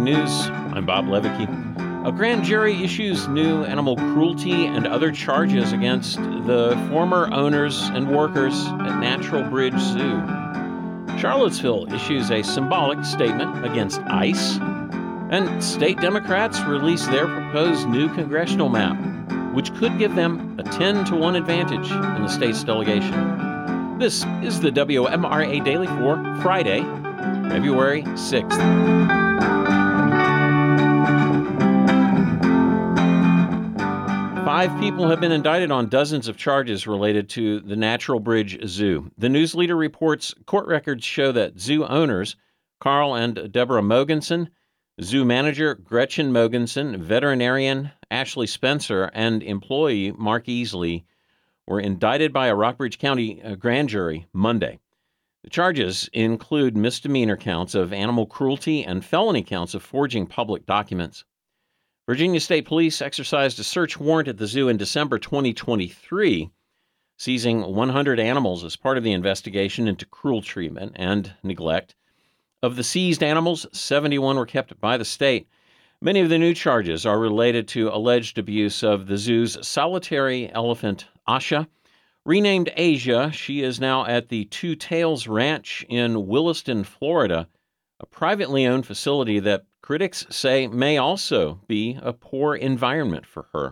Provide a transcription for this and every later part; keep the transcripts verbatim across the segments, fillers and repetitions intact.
News. I'm Bob Levicki. A grand jury issues new animal cruelty and other charges against the former owners and workers at Natural Bridge Zoo. Charlottesville issues a symbolic statement against ICE. And state Democrats release their proposed new congressional map, which could give them a ten to one advantage in the state's delegation. This is the W M R A Daily for Friday, February sixth. Five people have been indicted on dozens of charges related to the Natural Bridge Zoo. The News Leader reports court records show that zoo owners, Carl and Deborah Mogensen, zoo manager Gretchen Mogensen, veterinarian Ashley Spencer, and employee Mark Easley were indicted by a Rockbridge County grand jury Monday. The charges include misdemeanor counts of animal cruelty and felony counts of forging public documents. Virginia State Police exercised a search warrant at the zoo in December twenty twenty-three, seizing one hundred animals as part of the investigation into cruel treatment and neglect. Of the seized animals, seventy-one were kept by the state. Many of the new charges are related to alleged abuse of the zoo's solitary elephant, Asha. Renamed Asia, she is now at the Two Tails Ranch in Williston, Florida, a privately owned facility that critics say may also be a poor environment for her.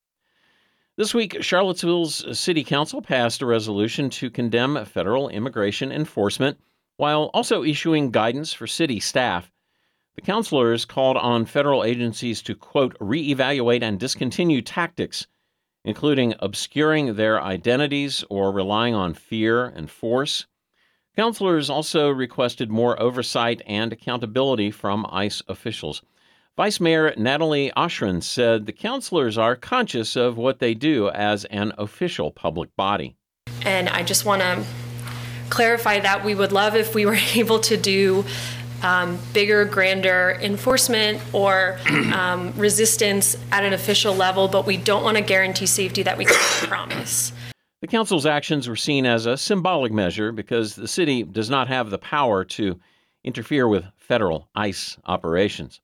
This week, Charlottesville's City Council passed a resolution to condemn federal immigration enforcement while also issuing guidance for city staff. The councilors called on federal agencies to, quote, reevaluate and discontinue tactics, including obscuring their identities or relying on fear and force. Councilors also requested more oversight and accountability from ICE officials. Vice Mayor Natalie Oshrin said the councilors are conscious of what they do as an official public body. And I just want to clarify that we would love if we were able to do um, bigger, grander enforcement or um, resistance at an official level, but we don't want to guarantee safety that we can't promise. The council's actions were seen as a symbolic measure because the city does not have the power to interfere with federal ICE operations.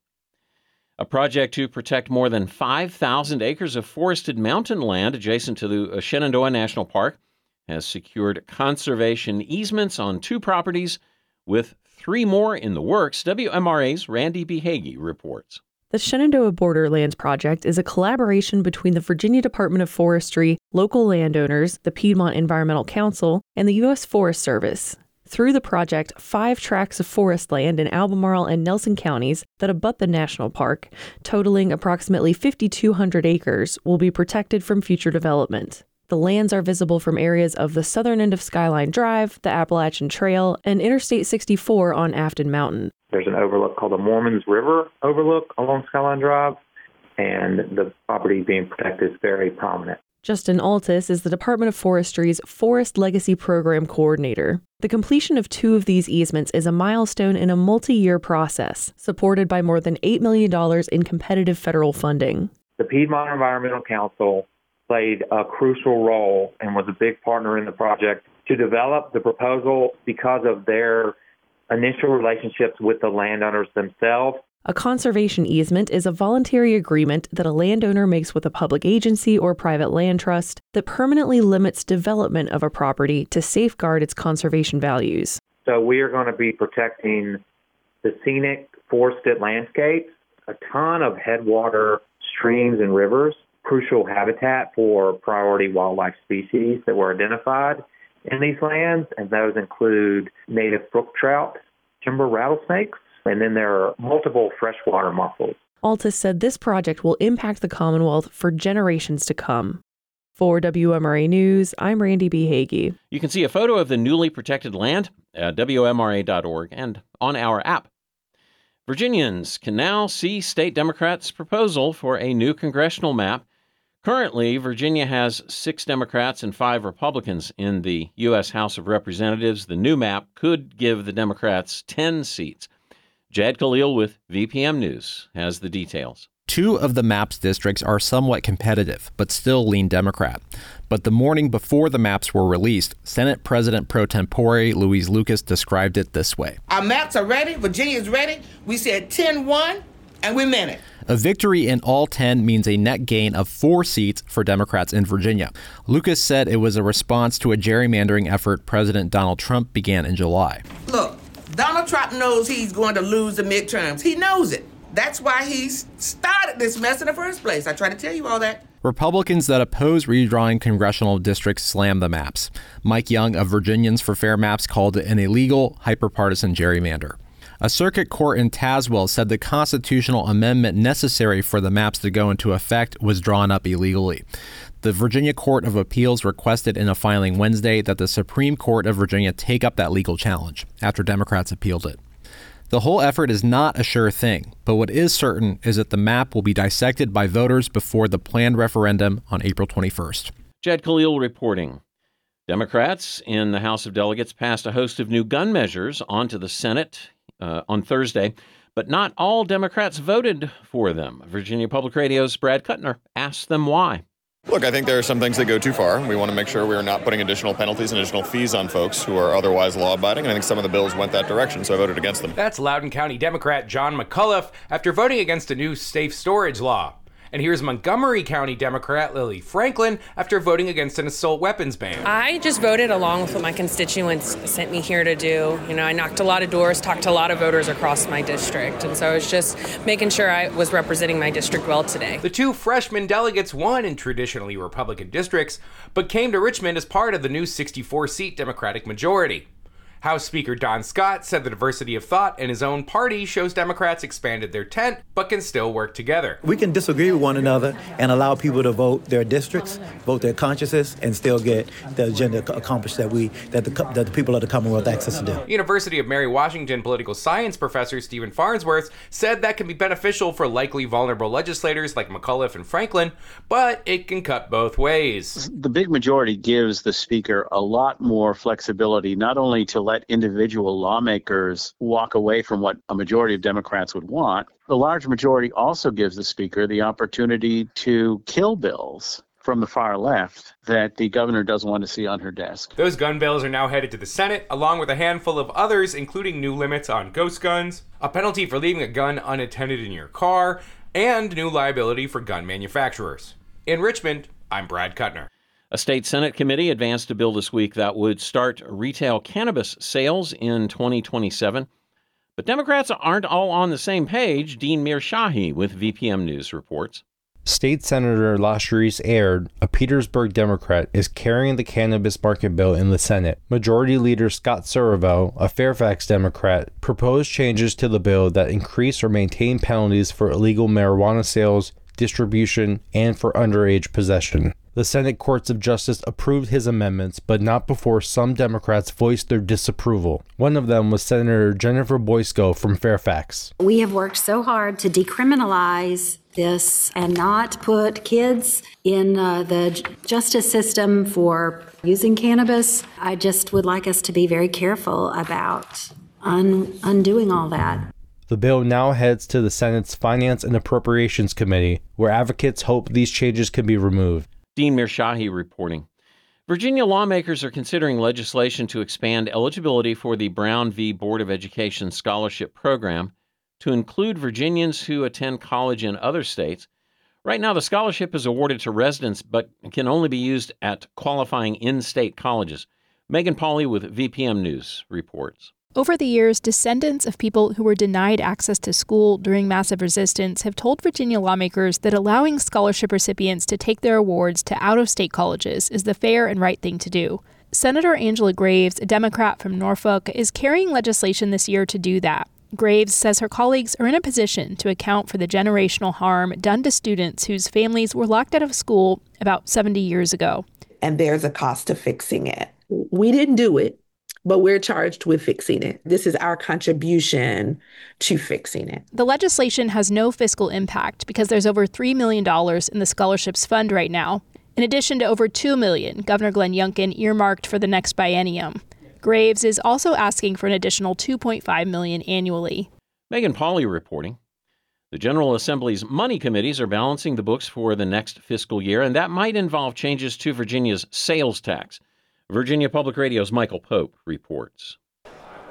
A project to protect more than five thousand acres of forested mountain land adjacent to the Shenandoah National Park has secured conservation easements on two properties, with three more in the works. W M R A's Randy B. Hagee reports. The Shenandoah Borderlands Project is a collaboration between the Virginia Department of Forestry, local landowners, the Piedmont Environmental Council, and the U S Forest Service. Through the project, five tracts of forest land in Albemarle and Nelson counties that abut the national park, totaling approximately five thousand two hundred acres, will be protected from future development. The lands are visible from areas of the southern end of Skyline Drive, the Appalachian Trail, and Interstate sixty-four on Afton Mountain. There's an overlook called the Mormons River Overlook along Skyline Drive, and the property being protected is very prominent. Justin Altus is the Department of Forestry's Forest Legacy Program Coordinator. The completion of two of these easements is a milestone in a multi-year process, supported by more than eight million dollars in competitive federal funding. The Piedmont Environmental Council played a crucial role and was a big partner in the project to develop the proposal because of their initial relationships with the landowners themselves. A conservation easement is a voluntary agreement that a landowner makes with a public agency or private land trust that permanently limits development of a property to safeguard its conservation values. So we are going to be protecting the scenic forested landscapes, a ton of headwater streams and rivers, crucial habitat for priority wildlife species that were identified in these lands, and those include native brook trout, timber rattlesnakes, and then there are multiple freshwater mussels. Altus said this project will impact the Commonwealth for generations to come. For W M R A News, I'm Randy B. Hagee. You can see a photo of the newly protected land at W M R A dot org and on our app. Virginians can now see state Democrats' proposal for a new congressional map. Currently, Virginia has six Democrats and five Republicans in the U S House of Representatives. The new map could give the Democrats ten seats. Jad Khalil with V P M News has the details. Two of the map's districts are somewhat competitive, but still lean Democrat. But the morning before the maps were released, Senate President pro tempore Louise Lucas described it this way. Our maps are ready. Virginia is ready. We said ten one. and we meant it. A victory in all ten means a net gain of four seats for Democrats in Virginia. Lucas said it was a response to a gerrymandering effort President Donald Trump began in July. Look, Donald Trump knows he's going to lose the midterms. He knows it. That's why he started this mess in the first place. I try to tell you all that. Republicans that oppose redrawing congressional districts slammed the maps. Mike Young of Virginians for Fair Maps called it an illegal, hyperpartisan gerrymander. A circuit court in Tazewell said the constitutional amendment necessary for the maps to go into effect was drawn up illegally. The Virginia Court of Appeals requested in a filing Wednesday that the Supreme Court of Virginia take up that legal challenge after Democrats appealed it. The whole effort is not a sure thing, but what is certain is that the map will be dissected by voters before the planned referendum on April twenty-first. Jed Khalil reporting. Democrats in the House of Delegates passed a host of new gun measures onto the Senate uh, on Thursday, but not all Democrats voted for them. Virginia Public Radio's Brad Kuttner asked them why. Look, I think there are some things that go too far. We want to make sure we are not putting additional penalties and additional fees on folks who are otherwise law-abiding, and I think some of the bills went that direction, so I voted against them. That's Loudoun County Democrat John McCullough after voting against a new safe storage law. And here's Montgomery County Democrat Lily Franklin after voting against an assault weapons ban. I just voted along with what my constituents sent me here to do. You know, I knocked a lot of doors, talked to a lot of voters across my district, and so I was just making sure I was representing my district well today. The two freshman delegates won in traditionally Republican districts, but came to Richmond as part of the new sixty-four seat Democratic majority. House Speaker Don Scott said the diversity of thought in his own party shows Democrats expanded their tent, but can still work together. We can disagree with one another and allow people to vote their districts, vote their consciences, and still get the agenda accomplished that we that the, that the people of the Commonwealth access to do. University of Mary Washington political science professor Stephen Farnsworth said that can be beneficial for likely vulnerable legislators like McCullough and Franklin, but it can cut both ways. The big majority gives the speaker a lot more flexibility, not only to let individual lawmakers walk away from what a majority of Democrats would want. The large majority also gives the speaker the opportunity to kill bills from the far left that the governor doesn't want to see on her desk. Those gun bills are now headed to the Senate, along with a handful of others, including new limits on ghost guns, a penalty for leaving a gun unattended in your car, and new liability for gun manufacturers. In Richmond, I'm Brad Kuttner. A state Senate committee advanced a bill this week that would start retail cannabis sales in twenty twenty-seven. But Democrats aren't all on the same page. Dean Mirshahi with V P M News reports. State Senator Lashrecse Aird, a Petersburg Democrat, is carrying the cannabis market bill in the Senate. Majority Leader Scott Sorovo, a Fairfax Democrat, proposed changes to the bill that increase or maintain penalties for illegal marijuana sales, distribution, and for underage possession. The Senate Courts of Justice approved his amendments, but not before some Democrats voiced their disapproval. One of them was Senator Jennifer Boysko from Fairfax. We have worked so hard to decriminalize this and not put kids in uh, the j- justice system for using cannabis. I just would like us to be very careful about un- undoing all that. The bill now heads to the Senate's Finance and Appropriations Committee, where advocates hope these changes can be removed. Dean Mirshahi reporting. Virginia lawmakers are considering legislation to expand eligibility for the Brown v. Board of Education scholarship program to include Virginians who attend college in other states. Right now, the scholarship is awarded to residents, but can only be used at qualifying in-state colleges. Megan Pauley with V P M News reports. Over the years, descendants of people who were denied access to school during massive resistance have told Virginia lawmakers that allowing scholarship recipients to take their awards to out-of-state colleges is the fair and right thing to do. Senator Angela Graves, a Democrat from Norfolk, is carrying legislation this year to do that. Graves says her colleagues are in a position to account for the generational harm done to students whose families were locked out of school about seventy years ago. And there's a cost to fixing it. We didn't do it, but we're charged with fixing it. This is our contribution to fixing it. The legislation has no fiscal impact because there's over three million dollars in the scholarships fund right now, in addition to over two million dollars Governor Glenn Youngkin earmarked for the next biennium. Graves is also asking for an additional two point five million dollars annually. Megan Pauley reporting. The General Assembly's money committees are balancing the books for the next fiscal year, and that might involve changes to Virginia's sales tax. Virginia Public Radio's Michael Pope reports.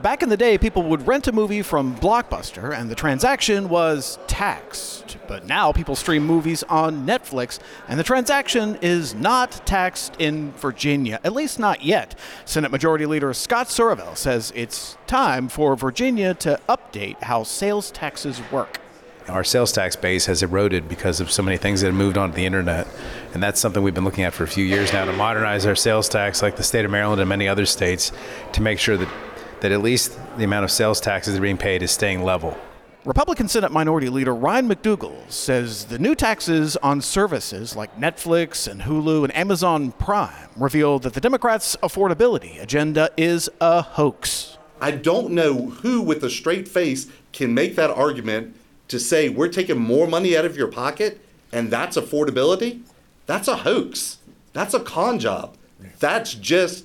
Back in the day, people would rent a movie from Blockbuster, and the transaction was taxed. But now people stream movies on Netflix, and the transaction is not taxed in Virginia, at least not yet. Senate Majority Leader Scott Surville says it's time for Virginia to update how sales taxes work. Our sales tax base has eroded because of so many things that have moved onto the internet. And that's something we've been looking at for a few years now, to modernize our sales tax, like the state of Maryland and many other states, to make sure that, that at least the amount of sales taxes that are being paid is staying level. Republican Senate Minority Leader Ryan McDougal says the new taxes on services like Netflix and Hulu and Amazon Prime reveal that the Democrats' affordability agenda is a hoax. I don't know who with a straight face can make that argument to say we're taking more money out of your pocket and that's affordability. That's a hoax. That's a con job. That's just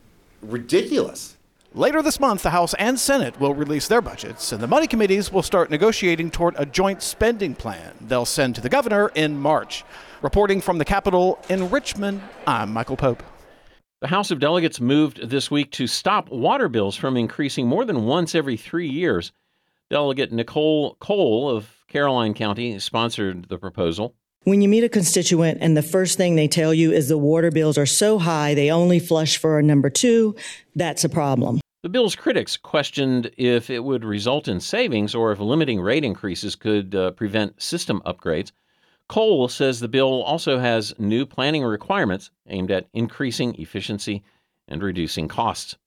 ridiculous. Later this month, the House and Senate will release their budgets, and the money committees will start negotiating toward a joint spending plan they'll send to the governor in March. Reporting from the Capitol in Richmond, I'm Michael Pope. The House of Delegates moved this week to stop water bills from increasing more than once every three years. Delegate Nicole Cole of Caroline County sponsored the proposal. When you meet a constituent and the first thing they tell you is the water bills are so high they only flush for a number two, that's a problem. The bill's critics questioned if it would result in savings or if limiting rate increases could uh, prevent system upgrades. Cole says the bill also has new planning requirements aimed at increasing efficiency and reducing costs.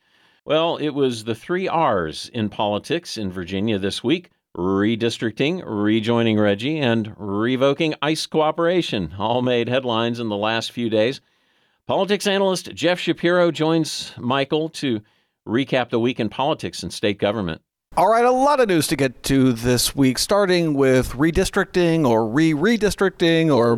Well, it was the three R's in politics in Virginia this week: redistricting, rejoining Reggie, and revoking ICE cooperation, all made headlines in the last few days. Politics analyst Jeff Shapiro joins Michael to recap the week in politics and state government. All right, a lot of news to get to this week, starting with redistricting or re-redistricting or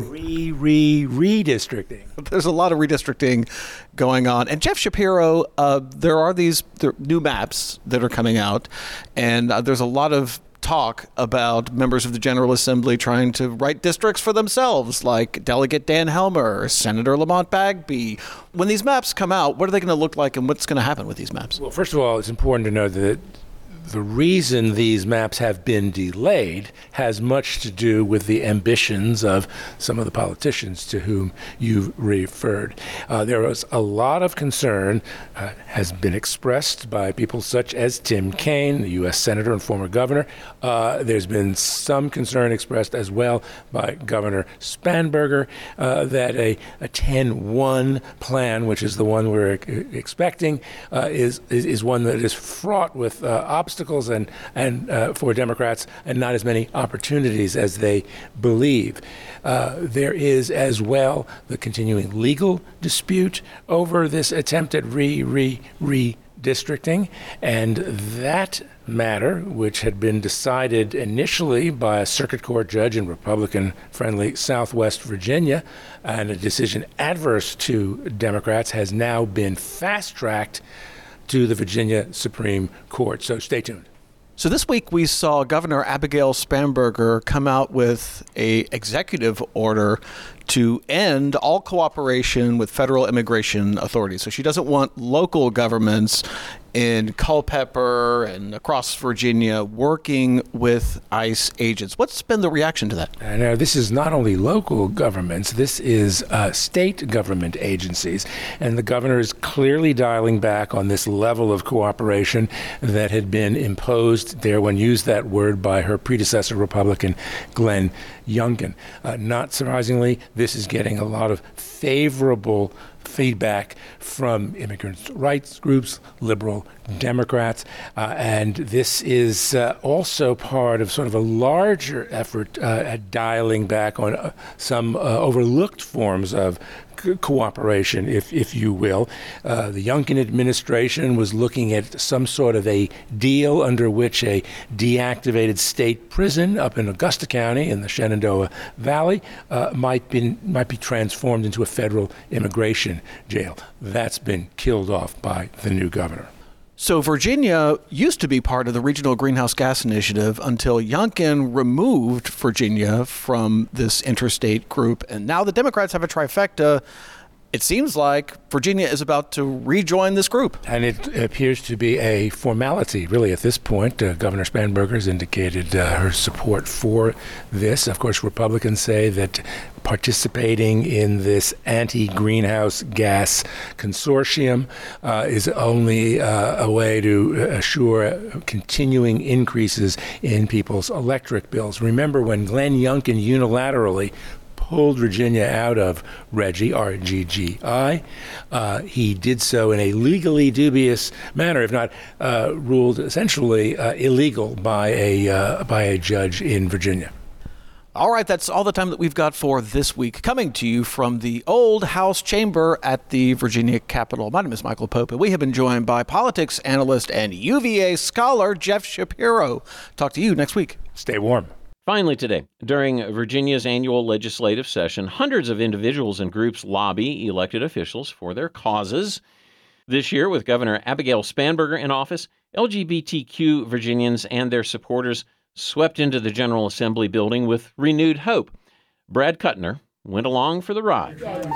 re-re-redistricting. There's a lot of redistricting going on. And Jeff Shapiro, uh, there are these there, new maps that are coming out, and uh, there's a lot of talk about members of the General Assembly trying to write districts for themselves, like Delegate Dan Helmer or Senator Lamont Bagby. When these maps come out, what are they going to look like, and what's going to happen with these maps? Well, first of all, it's important to know that the reason these maps have been delayed has much to do with the ambitions of some of the politicians to whom you referred. Uh, there was a lot of concern uh, has been expressed by people such as Tim Kaine, the U S Senator and former governor. Uh, there's been some concern expressed as well by Governor Spanberger uh, that a, a ten one plan, which is the one we're expecting, uh, is, is is one that is fraught with uh, obstacles and and uh, for Democrats, and not as many opportunities as they believe. Uh, there is as well the continuing legal dispute over this attempt at re re redistricting, and that matter, which had been decided initially by a circuit court judge in Republican-friendly Southwest Virginia, and a decision adverse to Democrats, has now been fast-tracked to the Virginia Supreme Court. So stay tuned. So this week we saw Governor Abigail Spanberger come out with a executive order to end all cooperation with federal immigration authorities. So she doesn't want local governments in Culpeper and across Virginia working with ICE agents. What's been the reaction to that? And uh, this is not only local governments, this is uh, state government agencies. And the governor is clearly dialing back on this level of cooperation that had been imposed, there one used that word, by her predecessor, Republican Glenn Youngkin. Uh, not surprisingly, this is getting a lot of favorable feedback from immigrant rights groups, liberal Democrats, uh, and this is uh, also part of sort of a larger effort uh, at dialing back on uh, some uh, overlooked forms of co- cooperation, if if you will. Uh, the Youngkin administration was looking at some sort of a deal under which a deactivated state prison up in Augusta County in the Shenandoah Valley uh, might be might be transformed into a federal immigration jail. That's been killed off by the new governor. So Virginia used to be part of the Regional Greenhouse Gas Initiative until Youngkin removed Virginia from this interstate group. And now the Democrats have a trifecta it seems like Virginia is about to rejoin this group. And it appears to be a formality, really, at this point. Uh, Governor Spanberger has indicated uh, her support for this. Of course, Republicans say that participating in this anti-greenhouse gas consortium uh, is only uh, a way to assure continuing increases in people's electric bills. Remember when Glenn Youngkin unilaterally pulled Virginia out of RGGI, R G G I. Uh, he did so in a legally dubious manner, if not uh, ruled essentially uh, illegal by a uh, by a judge in Virginia. All right, that's all the time that we've got for this week. Coming to you from the Old House Chamber at the Virginia Capitol. My name is Michael Pope, and we have been joined by politics analyst and U V A scholar Jeff Shapiro. Talk to you next week. Stay warm. Finally today, during Virginia's annual legislative session, hundreds of individuals and groups lobby elected officials for their causes. This year, with Governor Abigail Spanberger in office, L G B T Q Virginians and their supporters swept into the General Assembly building with renewed hope. Brad Kuttner went along for the ride.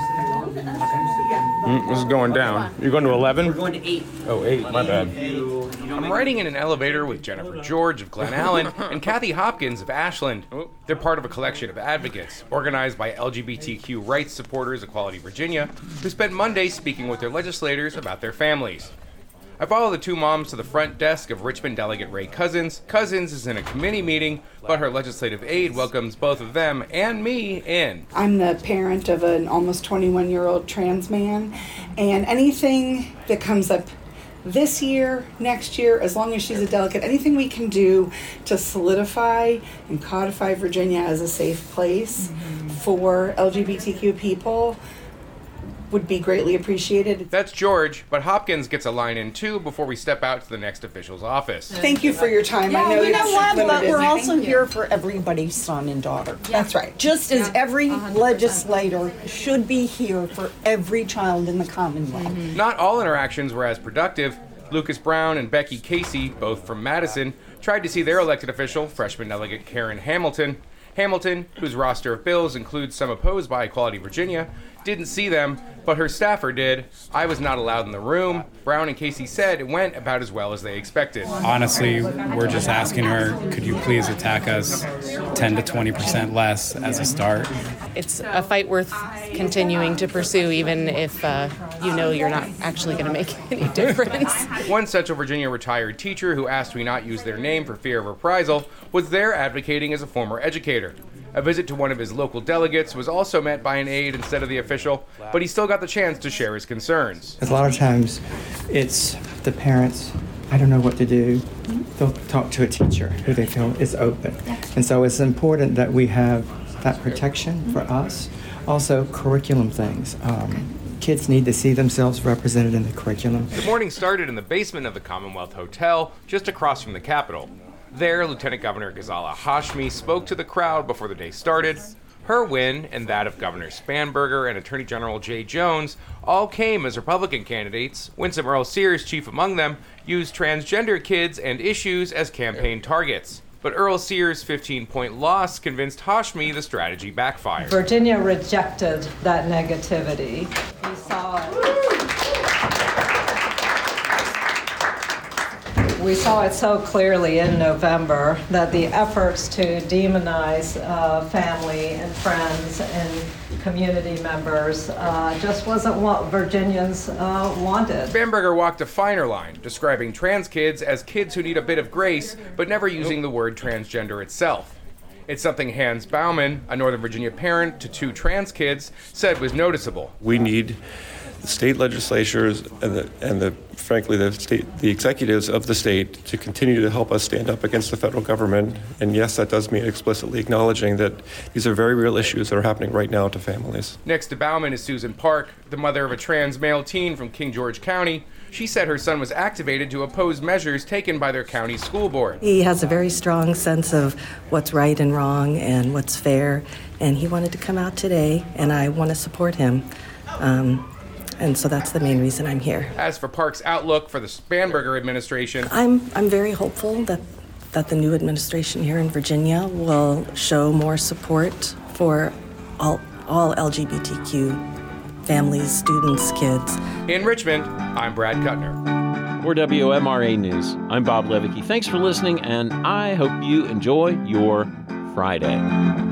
Mm, this is going down. You're going to eleven? We're going to eight. Oh, eight. My bad. I'm riding in an elevator with Jennifer George of Glen Allen and Kathy Hopkins of Ashland. They're part of a collection of advocates organized by L G B T Q rights supporters Equality Virginia, who spent Monday speaking with their legislators about their families. I follow the two moms to the front desk of Richmond Delegate Ray Cousins. Cousins is in a committee meeting, but her legislative aide welcomes both of them and me in. I'm the parent of an almost twenty-one-year-old trans man, and anything that comes up this year, next year, as long as she's a delegate, anything we can do to solidify and codify Virginia as a safe place mm-hmm. for L G B T Q people would be greatly appreciated. That's George, but Hopkins gets a line in too before we step out to the next official's office. Thank you for your time. Yeah, I know you know what, limited. but we're also here for everybody's son and daughter. Yeah. That's right. Just as Yeah. every one hundred percent. legislator should be here for every child in the Commonwealth. Mm-hmm. Not all interactions were as productive. Lucas Brown and Becky Casey, both from Madison, tried to see their elected official, freshman delegate Karen Hamilton. Hamilton, whose roster of bills includes some opposed by Equality Virginia, didn't see them, but her staffer did. I was not allowed in the room. Brown and Casey said it went about as well as they expected. Honestly, we're just asking her, could you please attack us ten to twenty percent less as a start? It's a fight worth continuing to pursue, even if uh, you know you're not actually going to make any difference. One Central Virginia retired teacher who asked we not use their name for fear of reprisal was there advocating as a former educator. A visit to one of his local delegates was also met by an aide instead of the official, but he still got the chance to share his concerns. A lot of times it's the parents, I don't know what to do. They'll talk to a teacher who they feel is open. And so it's important that we have that protection for us. Also, curriculum things. Um, kids need to see themselves represented in the curriculum. The morning started in the basement of the Commonwealth Hotel, just across from the Capitol. There, Lieutenant Governor Ghazala Hashmi spoke to the crowd before the day started. Her win and that of Governor Spanberger and Attorney General Jay Jones all came as Republican candidates. Winsome Earl Sears, chief among them, used transgender kids and issues as campaign targets. But Earl Sears' fifteen-point loss convinced Hashmi the strategy backfired. Virginia rejected that negativity. We saw it. We saw it so clearly in November that the efforts to demonize uh, family and friends and community members uh, just wasn't what Virginians uh, wanted. Spanberger walked a finer line, describing trans kids as kids who need a bit of grace, but never using the word transgender itself. It's something Hans Baumann, a Northern Virginia parent to two trans kids, said was noticeable. We need the state legislatures and the, and the frankly the state the executives of the state to continue to help us stand up against the federal government. And yes, that does mean explicitly acknowledging that these are very real issues that are happening right now to families. Next to Baumann is Susan Park, the mother of a trans male teen from King George County. She said her son was activated to oppose measures taken by their county school board. He has a very strong sense of what's right and wrong and what's fair, and he wanted to come out today, and I want to support him. Um, And so that's the main reason I'm here. As for Park's outlook for the Spanberger administration, I'm I'm very hopeful that that the new administration here in Virginia will show more support for all all L G B T Q families, students, kids. In Richmond, I'm Brad Kuttner. For W O M R A News, I'm Bob Levicki. Thanks for listening, and I hope you enjoy your Friday.